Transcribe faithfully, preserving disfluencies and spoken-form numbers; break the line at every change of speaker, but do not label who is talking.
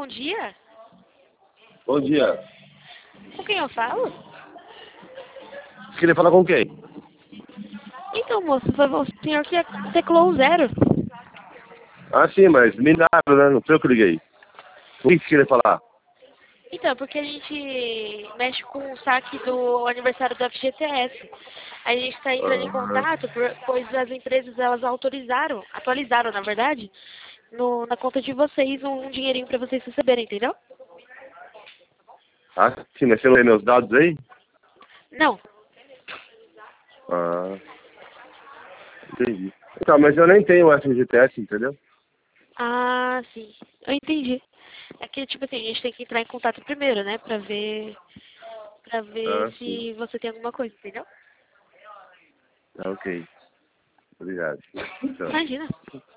bom dia.
Bom dia.
Com quem eu falo?
Você queria falar com quem?
Então, moço, foi o senhor que teclou o zero.
Ah, sim, mas me ligaram, né? Não foi eu que liguei. O que você queria falar?
Então, porque a gente mexe com o saque do aniversário do F G T S. A gente está entrando em
Ah,
contato, por- pois as empresas elas autorizaram, atualizaram, na verdade, no, na conta de vocês um, um dinheirinho para vocês receberem, entendeu?
ah, sim, mas você não tem meus dados aí?
Não.
Ah, entendi. Então, mas eu nem tenho o F G T S, entendeu?
Ah, sim. Eu entendi. É que, tipo assim, a gente tem que entrar em contato primeiro, né? Pra ver, pra ver
Ah, sim.
se você tem alguma coisa, entendeu?
Ah, ok. Obrigado. Tchau.
Imagina.